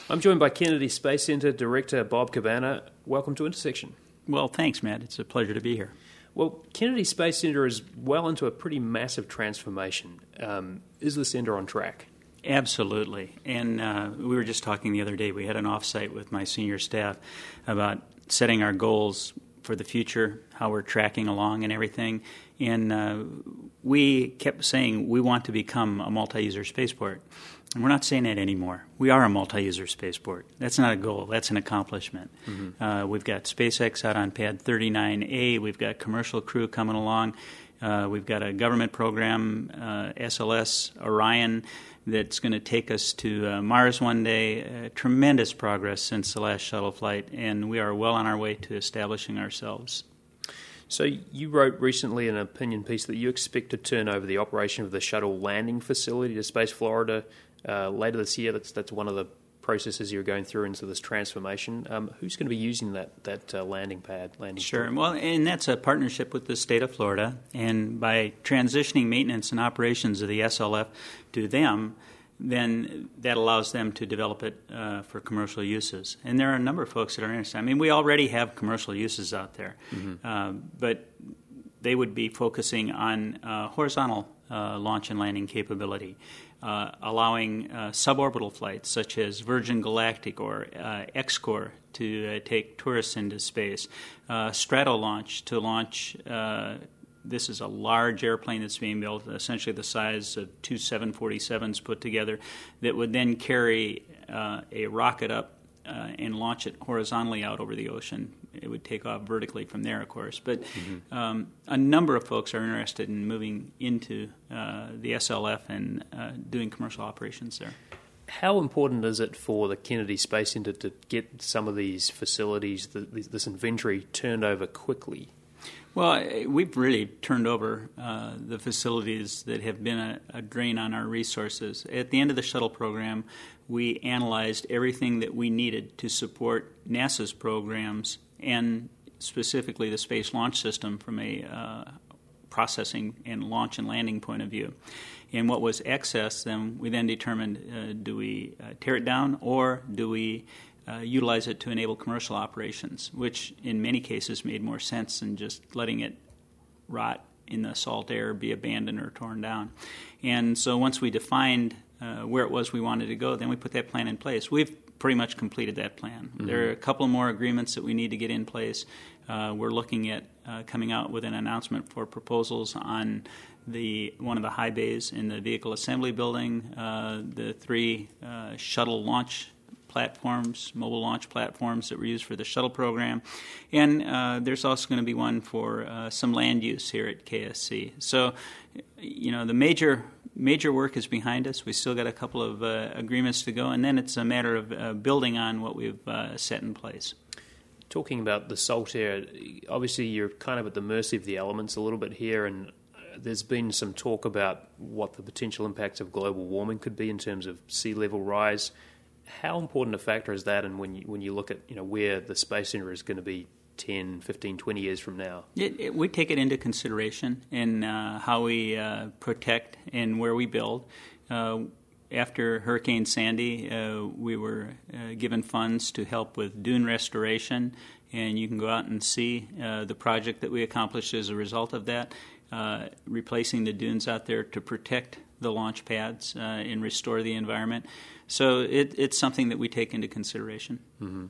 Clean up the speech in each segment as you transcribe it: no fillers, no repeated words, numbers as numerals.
I'm joined by Kennedy Space Center Director Bob Cabana. Welcome to Intersection. Well, thanks, Matt. It's a pleasure to be here. Well, Kennedy Space Center is well into a pretty massive transformation. Is the center on track? Absolutely. And we were just talking the other day. We had an offsite with my senior staff about setting our goals for the future, how we're tracking along and everything. And we kept saying we want to become a multi-user spaceport. And we're not saying that anymore. We are a multi-user spaceport. That's not a goal. That's an accomplishment. Mm-hmm. We've got SpaceX out on Pad 39A. We've got commercial crew coming along. We've got a government program, SLS Orion, that's going to take us to Mars one day. Tremendous progress since the last shuttle flight, and we are well on our way to establishing ourselves. So you wrote recently an opinion piece that you expect to turn over the operation of the shuttle landing facility to Space Florida later this year. That's one of the processes you're going through into this transformation. Who's going to be using that landing pad? Sure. Well, and that's a partnership with the state of Florida. And by transitioning maintenance and operations of the SLF to them, then that allows them to develop it for commercial uses. And there are a number of folks that are interested. I mean, we already have commercial uses out there, but they would be focusing on horizontal launch and landing capability, allowing suborbital flights such as Virgin Galactic or X-Core to take tourists into space, Stratolaunch to launch. This is a large airplane that's being built, essentially the size of two 747s put together, that would then carry a rocket up and launch it horizontally out over the ocean. It would take off vertically from there, of course. But a number of folks are interested in moving into the SLF and doing commercial operations there. How important is it for the Kennedy Space Center to get some of these facilities, this inventory, turned over quickly? Well, we've really turned over the facilities that have been a drain on our resources. At the end of the shuttle program, we analyzed everything that we needed to support NASA's programs and specifically the Space Launch System from a processing and launch and landing point of view. And what was excess, then we then determined, do we tear it down or do we utilize it to enable commercial operations, which in many cases made more sense than just letting it rot in the salt air, be abandoned or torn down. And so once we defined where it was we wanted to go, then we put that plan in place. We've pretty much completed that plan. Mm-hmm. There are a couple more agreements that we need to get in place. We're looking at coming out with an announcement for proposals on one of the high bays in the vehicle assembly building, the three shuttle launch platforms, mobile launch platforms that were used for the shuttle program. And there's also going to be one for some land use here at KSC. So, the major work is behind us. We still got a couple of agreements to go, and then it's a matter of building on what we've set in place. Talking about the salt air, obviously you're kind of at the mercy of the elements a little bit here, and there's been some talk about what the potential impacts of global warming could be in terms of sea level rise. How important a factor is that, and when you look at where the Space Center is going to be 10, 15, 20 years from now? We take it into consideration in how we protect and where we build. After Hurricane Sandy, we were given funds to help with dune restoration, and you can go out and see the project that we accomplished as a result of that, replacing the dunes out there to protect the launch pads and restore the environment. So it's something that we take into consideration. Mm-hmm.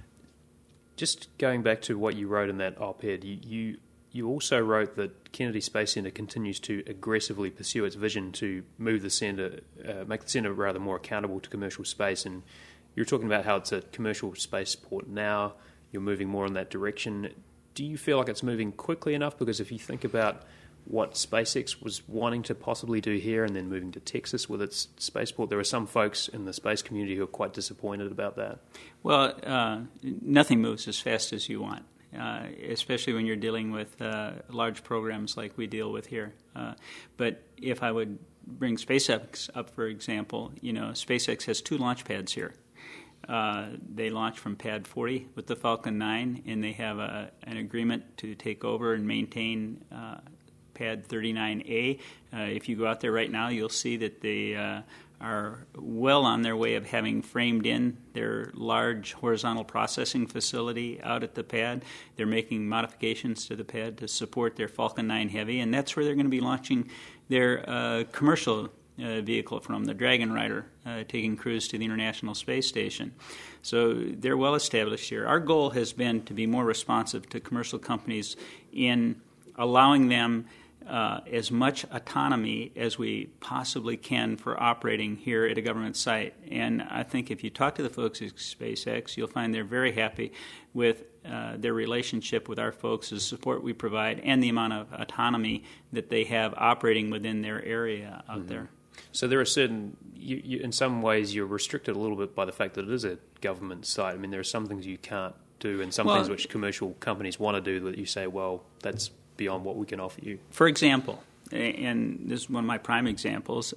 Just going back to what you wrote in that op-ed, you also wrote that Kennedy Space Center continues to aggressively pursue its vision to move the center, make the center rather more accountable to commercial space. And you're talking about how it's a commercial spaceport now. You're moving more in that direction. Do you feel like it's moving quickly enough? Because if you think about what SpaceX was wanting to possibly do here and then moving to Texas with its spaceport, there are some folks in the space community who are quite disappointed about that. Well, nothing moves as fast as you want, especially when you're dealing with large programs like we deal with here. But if I would bring SpaceX up, for example, SpaceX has 2 launch pads here. They launch from Pad 40 with the Falcon 9, and they have an agreement to take over and maintain Pad 39A. If you go out there right now, you'll see that they are well on their way of having framed in their large horizontal processing facility out at the pad. They're making modifications to the pad to support their Falcon 9 Heavy, and that's where they're going to be launching their commercial vehicle from, the Dragon Rider, taking crews to the International Space Station. So they're well established here. Our goal has been to be more responsive to commercial companies in allowing them as much autonomy as we possibly can for operating here at a government site. And I think if you talk to the folks at SpaceX, you'll find they're very happy with their relationship with our folks, the support we provide, and the amount of autonomy that they have operating within their area out there. So there are certain, in some ways, you're restricted a little bit by the fact that it is a government site. I mean, there are some things you can't do and some things which commercial companies want to do that you say, well, that's beyond what we can offer you. For example, and this is one of my prime examples,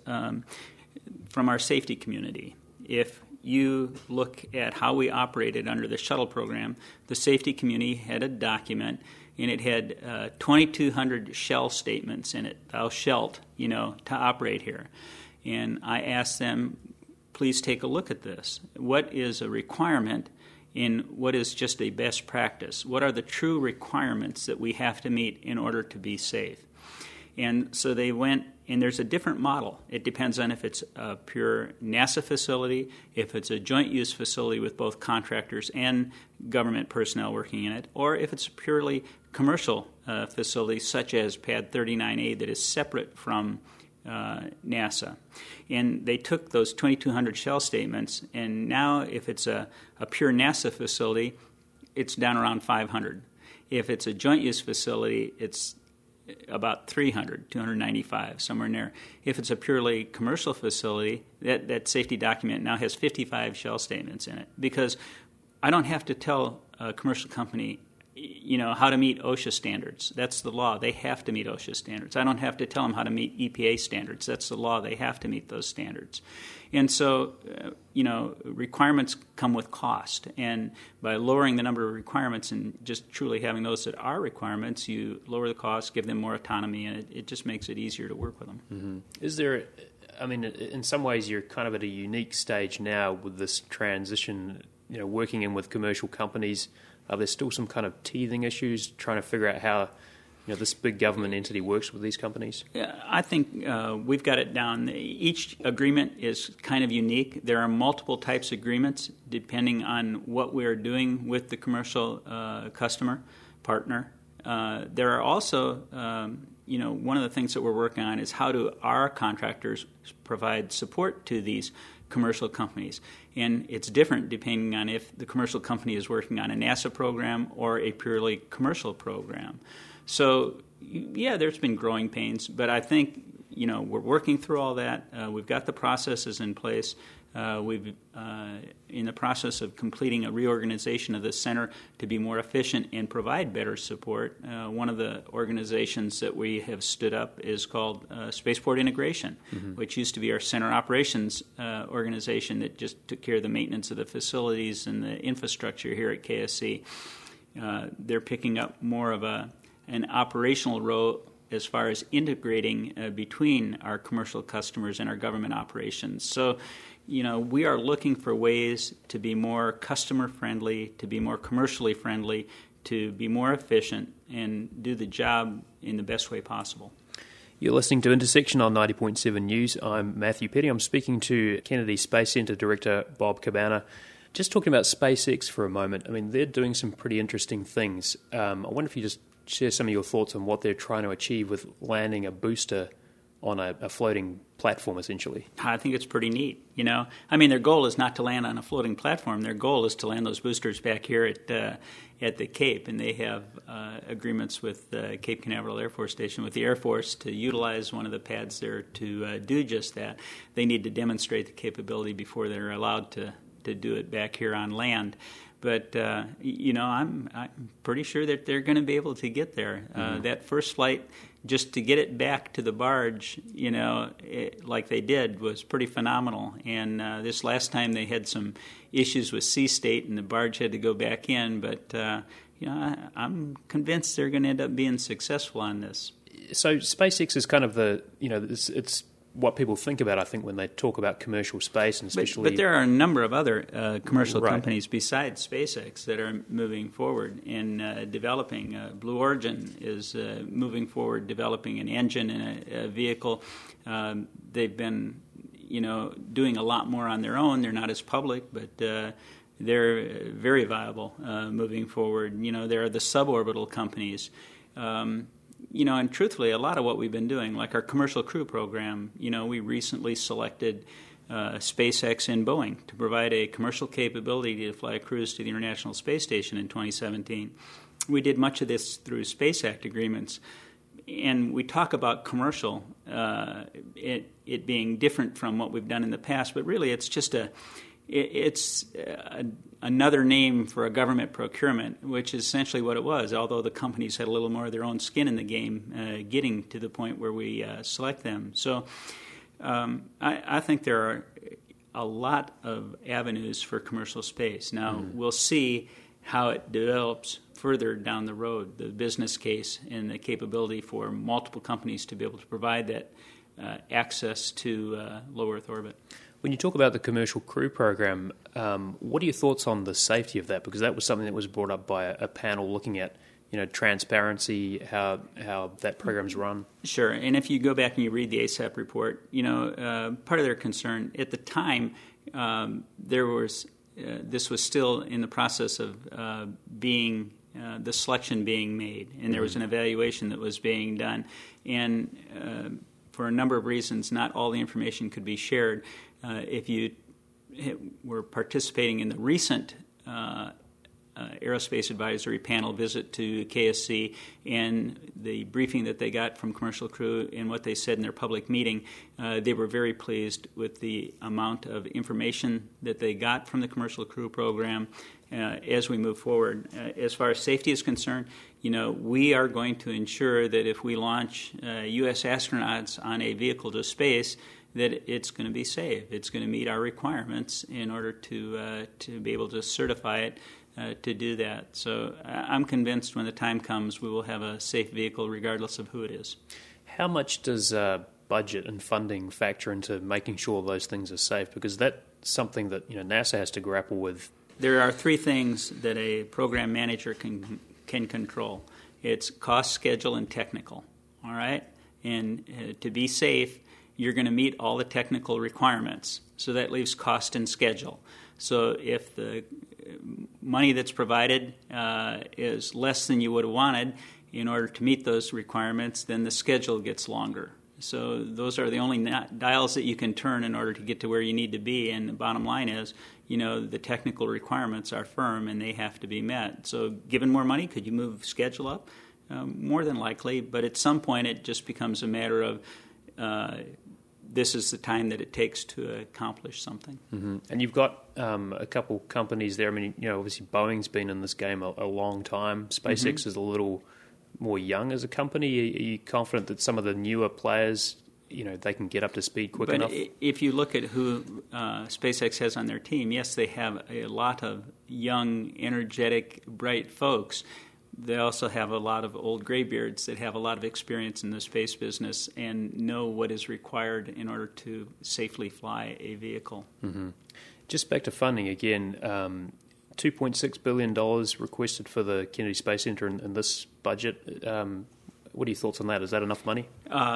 from our safety community. If you look at how we operated under the shuttle program, the safety community had a document, and it had 2,200 shell statements in it, thou shalt, to operate here. And I asked them, please take a look at this. What is a requirement in what is just a best practice? What are the true requirements that we have to meet in order to be safe? And so they went, and there's a different model. It depends on if it's a pure NASA facility, if it's a joint use facility with both contractors and government personnel working in it, or if it's a purely commercial facility such as Pad 39A that is separate from NASA. And they took those 2,200 shell statements, and now if it's a pure NASA facility, it's down around 500. If it's a joint use facility, it's about 300, 295, somewhere in there. If it's a purely commercial facility, that safety document now has 55 shell statements in it, because I don't have to tell a commercial company how to meet OSHA standards. That's the law. They have to meet OSHA standards. I don't have to tell them how to meet EPA standards. That's the law. They have to meet those standards. And so, requirements come with cost. And by lowering the number of requirements and just truly having those that are requirements, you lower the cost, give them more autonomy, and it just makes it easier to work with them. Mm-hmm. Is there, in some ways you're kind of at a unique stage now with this transition, working in with commercial companies. Are there still some kind of teething issues trying to figure out how this big government entity works with these companies? Yeah, I think we've got it down. Each agreement is kind of unique. There are multiple types of agreements depending on what we're doing with the commercial customer, partner. There are also, one of the things that we're working on is how do our contractors provide support to these commercial companies. And it's different depending on if the commercial company is working on a NASA program or a purely commercial program. So, yeah, there's been growing pains, but I think, we're working through all that. We've got the processes in place. We've in the process of completing a reorganization of the center to be more efficient and provide better support. One of the organizations that we have stood up is called Spaceport Integration, which used to be our center operations organization that just took care of the maintenance of the facilities and the infrastructure here at KSC. They're picking up more of an operational role as far as integrating between our commercial customers and our government operations. So, we are looking for ways to be more customer-friendly, to be more commercially friendly, to be more efficient, and do the job in the best way possible. You're listening to Intersection on 90.7 News. I'm Matthew Petty. I'm speaking to Kennedy Space Center Director Bob Cabana. Just talking about SpaceX for a moment. They're doing some pretty interesting things. I wonder if you just share some of your thoughts on what they're trying to achieve with landing a booster on a floating platform, essentially. I think it's pretty neat, their goal is not to land on a floating platform. Their goal is to land those boosters back here at the Cape, and they have agreements with Cape Canaveral Air Force Station, with the Air Force, to utilize one of the pads there to do just that. They need to demonstrate the capability before they're allowed to do it back here on land. But, I'm pretty sure that they're going to be able to get there. That first flight, just to get it back to the barge, like they did, was pretty phenomenal. And this last time they had some issues with sea state and the barge had to go back in. But, I'm convinced they're going to end up being successful on this. So SpaceX is kind of it's what people think about, I think, when they talk about commercial space, and especially... But there are a number of other commercial Right. companies besides SpaceX that are moving forward in developing. Blue Origin is moving forward, developing an engine and a vehicle. They've been, doing a lot more on their own. They're not as public, but they're very viable moving forward. There are the suborbital companies. And truthfully, a lot of what we've been doing, like our Commercial Crew Program, we recently selected SpaceX and Boeing to provide a commercial capability to fly crews to the International Space Station in 2017. We did much of this through Space Act agreements. And we talk about commercial, it being different from what we've done in the past, but really it's just another name for a government procurement, which is essentially what it was, although the companies had a little more of their own skin in the game, getting to the point where we select them. So I think there are a lot of avenues for commercial space. Now, we'll see how it develops further down the road, the business case and the capability for multiple companies to be able to provide that access to low Earth orbit. When you talk about the Commercial Crew Program, what are your thoughts on the safety of that? Because that was something that was brought up by a panel looking at, transparency, how that program's run. Sure, and if you go back and you read the ASAP report, part of their concern at the time, this was still in the process of being the selection being made, and there was an evaluation that was being done, and for a number of reasons, not all the information could be shared. If you were participating in the recent Aerospace Advisory Panel visit to KSC and the briefing that they got from Commercial Crew and what they said in their public meeting, they were very pleased with the amount of information that they got from the Commercial Crew program as we move forward. As far as safety is concerned, we are going to ensure that if we launch U.S. astronauts on a vehicle to space, that it's going to be safe. It's going to meet our requirements in order to be able to certify it to do that. So I'm convinced when the time comes, we will have a safe vehicle regardless of who it is. How much does budget and funding factor into making sure those things are safe? Because that's something that NASA has to grapple with. There are three things that a program manager can control. It's cost, schedule, and technical. All right? And to be safe, you're going to meet all the technical requirements. So that leaves cost and schedule. So if the money that's provided is less than you would have wanted in order to meet those requirements, then the schedule gets longer. So those are the only dials that you can turn in order to get to where you need to be. And the bottom line is, the technical requirements are firm and they have to be met. So given more money, could you move schedule up? More than likely. But at some point, it just becomes a matter of this is the time that it takes to accomplish something. Mm-hmm. And you've got a couple companies there. I mean, obviously Boeing's been in this game a long time. SpaceX is a little more young as a company. Are you confident that some of the newer players, they can get up to speed quick enough? If you look at who SpaceX has on their team, yes, they have a lot of young, energetic, bright folks. They also have a lot of old graybeards that have a lot of experience in the space business and know what is required in order to safely fly a vehicle. Mm-hmm. Just back to funding again, $2.6 billion requested for the Kennedy Space Center in this budget. What are your thoughts on that? Is that enough money?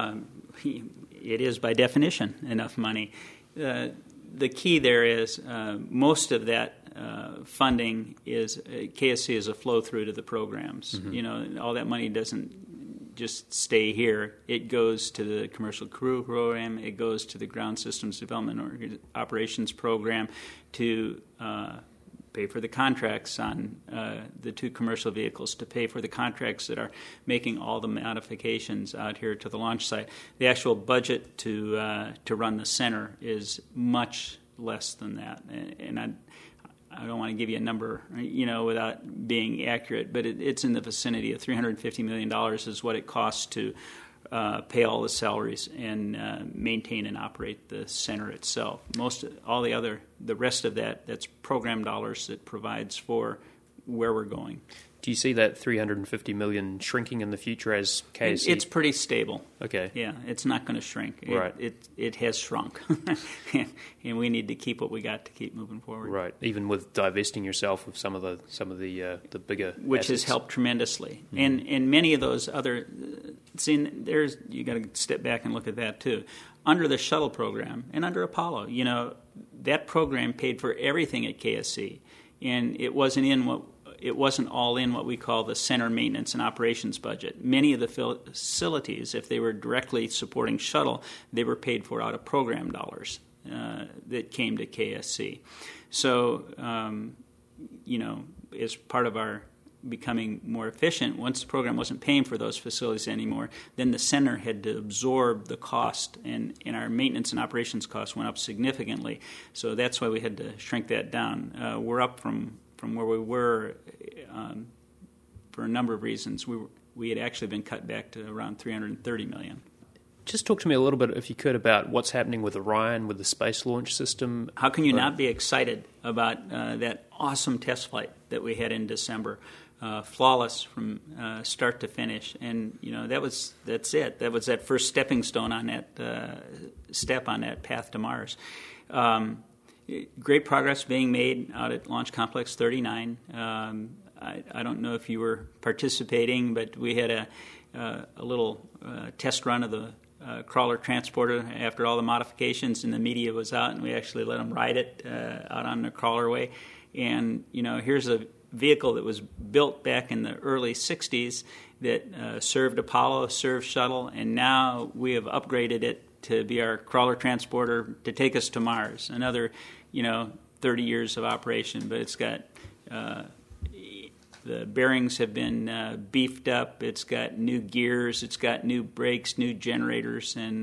It is, by definition, enough money. The key there is most of that funding is KSC is a flow through to the programs. Mm-hmm. All that money doesn't just stay here. It goes to the Commercial Crew Program. It goes to the Ground Systems Development or Operations Program to pay for the contracts on the two commercial vehicles, to pay for the contracts that are making all the modifications out here to the launch site. The actual budget to run the center is much less than that, and I don't want to give you a number, without being accurate, but it's in the vicinity of $350 million is what it costs to pay all the salaries and maintain and operate the center itself. The rest of that's program dollars that provides for where we're going. Do you see that $350 million shrinking in the future as KSC? It's pretty stable. Okay. Yeah, it's not going to shrink. Right. It has shrunk, and we need to keep what we got to keep moving forward. Right. Even with divesting yourself of some of the bigger which assets. has helped tremendously, and many of those other. There's you got to step back and look at that too. Under the shuttle program and under Apollo, that program paid for everything at KSC, and it wasn't all in what we call the center maintenance and operations budget. Many of the facilities, if they were directly supporting shuttle, they were paid for out of program dollars that came to KSC. So, as part of our becoming more efficient, once the program wasn't paying for those facilities anymore, then the center had to absorb the cost, and our maintenance and operations costs went up significantly. So that's why we had to shrink that down. We're up from where we were for a number of reasons. We had actually been cut back to around $330 million. Just talk to me a little bit, if you could, about what's happening with Orion, with the Space Launch System. How can you not be excited about that awesome test flight that we had in December? Flawless from start to finish, and that's it. That was that first stepping stone on that step on that path to Mars. Great progress being made out at Launch Complex 39. I don't know if you were participating, but we had a little test run of the crawler transporter after all the modifications, and the media was out, and we actually let them ride it out on the crawlerway. And here's a vehicle that was built back in the early 60s that served Apollo, served shuttle, and now we have upgraded it to be our crawler transporter to take us to Mars. Another 30 years of operation, but it's got the bearings have been beefed up. It's got new gears. It's got new brakes, new generators, and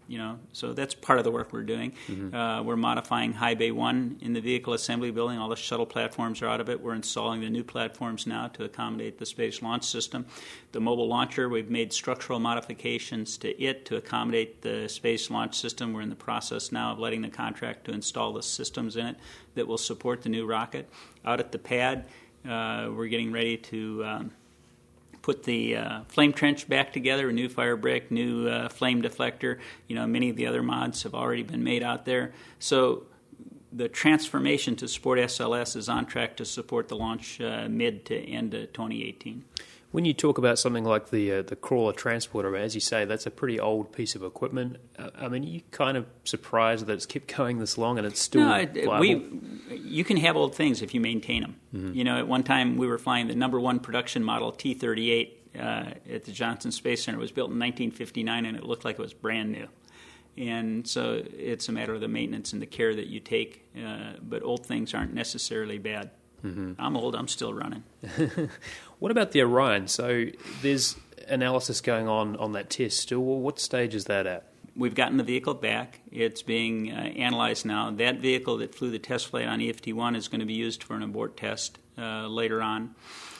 so that's part of the work we're doing. Mm-hmm. We're modifying High Bay 1 in the vehicle assembly building. All the shuttle platforms are out of it. We're installing the new platforms now to accommodate the Space Launch System. The mobile launcher, we've made structural modifications to it to accommodate the Space Launch System. We're in the process now of letting the contract to install the systems in it that will support the new rocket. Out at the pad, we're getting ready to put the flame trench back together, a new fire brick, new flame deflector. Many of the other mods have already been made out there. So the transformation to support SLS is on track to support the launch mid to end of 2018. When you talk about something like the crawler transporter, as you say, that's a pretty old piece of equipment. I mean, you kind of surprised that it's kept going this long and it's still viable? You can have old things if you maintain them. Mm-hmm. At one time we were flying the number one production model T-38 at the Johnson Space Center. It was built in 1959 and it looked like it was brand new. And so it's a matter of the maintenance and the care that you take. But old things aren't necessarily bad. Mm-hmm. I'm old. I'm still running. What about the Orion? So there's analysis going on that test still. Well, what stage is that at? We've gotten the vehicle back. It's being analyzed now. That vehicle that flew the test flight on EFT-1 is going to be used for an abort test later on.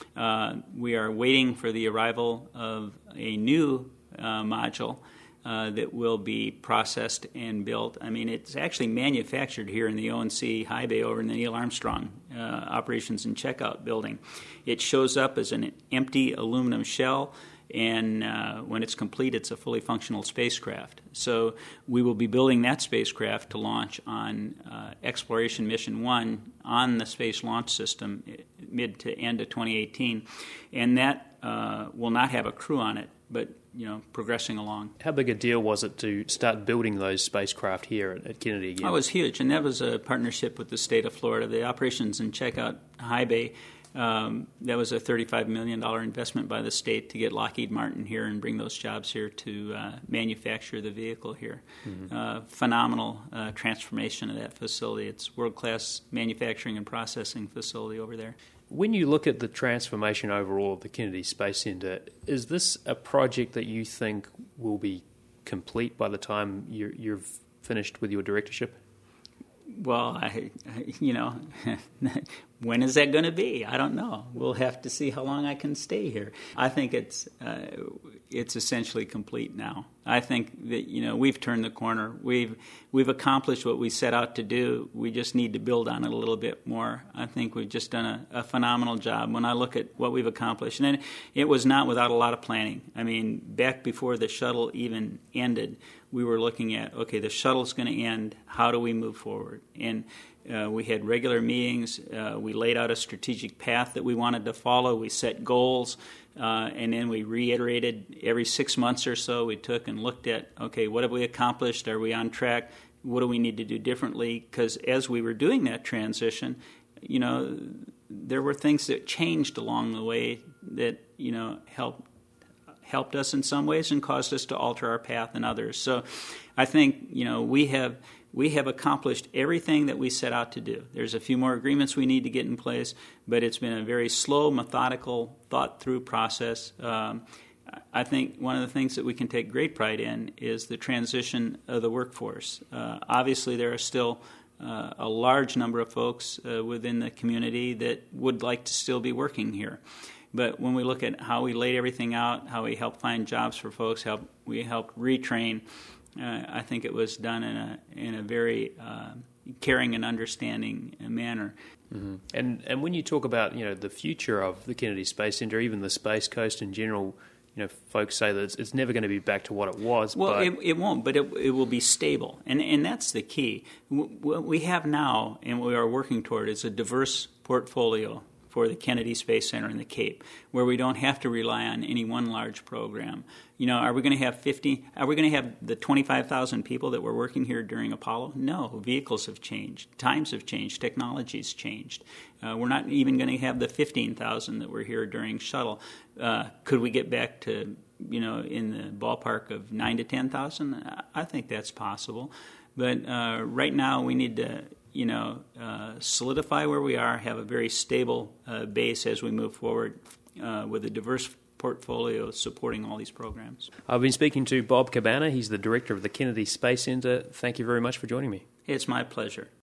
We are waiting for the arrival of a new module that will be processed and built. I mean, it's actually manufactured here in the ONC High Bay over in the Neil Armstrong Operations and Checkout building. It shows up as an empty aluminum shell, and when it's complete, it's a fully functional spacecraft. So we will be building that spacecraft to launch on Exploration Mission 1 on the Space Launch System mid to end of 2018, and that will not have a crew on it, but progressing along. How big a deal was it to start building those spacecraft here at Kennedy again? It was huge, and that was a partnership with the state of Florida. The Operations and Checkout High Bay, that was a $35 million investment by the state to get Lockheed Martin here and bring those jobs here to manufacture the vehicle here. Mm-hmm. Phenomenal transformation of that facility. It's world-class manufacturing and processing facility over there. When you look at the transformation overall of the Kennedy Space Center, is this a project that you think will be complete by the time you're finished with your directorship? Well, when is that going to be? I don't know. We'll have to see how long I can stay here. I think it's, it's essentially complete now. I think that we've turned the corner. We've accomplished what we set out to do. We just need to build on it a little bit more. I think we've just done a phenomenal job when I look at what we've accomplished. And it was not without a lot of planning. I mean, back before the shuttle even ended, we were looking at, okay, the shuttle's going to end. How do we move forward? And we had regular meetings. We laid out a strategic path that we wanted to follow. We set goals. And then we reiterated every 6 months or so. We took and looked at, okay, what have we accomplished? Are we on track? What do we need to do differently? Because as we were doing that transition, there were things that changed along the way that, helped us in some ways and caused us to alter our path in others. So I think, we have accomplished everything that we set out to do. There's a few more agreements we need to get in place, but it's been a very slow, methodical, thought-through process. I think one of the things that we can take great pride in is the transition of the workforce. Obviously, there are still a large number of folks within the community that would like to still be working here. But when we look at how we laid everything out, how we helped find jobs for folks, how we helped retrain, I think it was done in a very caring and understanding manner. Mm-hmm. And when you talk about the future of the Kennedy Space Center, even the Space Coast in general, folks say that it's never going to be back to what it was. Well, but it won't, but it will be stable, and that's the key. What we have now, and what we are working toward, is a diverse portfolio for the Kennedy Space Center in the Cape, where we don't have to rely on any one large program. Are we going to have 50? Are we going to have the 25,000 people that were working here during Apollo? No. Vehicles have changed. Times have changed. Technology's changed. We're not even going to have the 15,000 that were here during Shuttle. Could we get back to, in the ballpark of 9 to 10,000? I think that's possible. But right now we need to solidify where we are, have a very stable base as we move forward with a diverse portfolio supporting all these programs. I've been speaking to Bob Cabana. He's the director of the Kennedy Space Center. Thank you very much for joining me. It's my pleasure.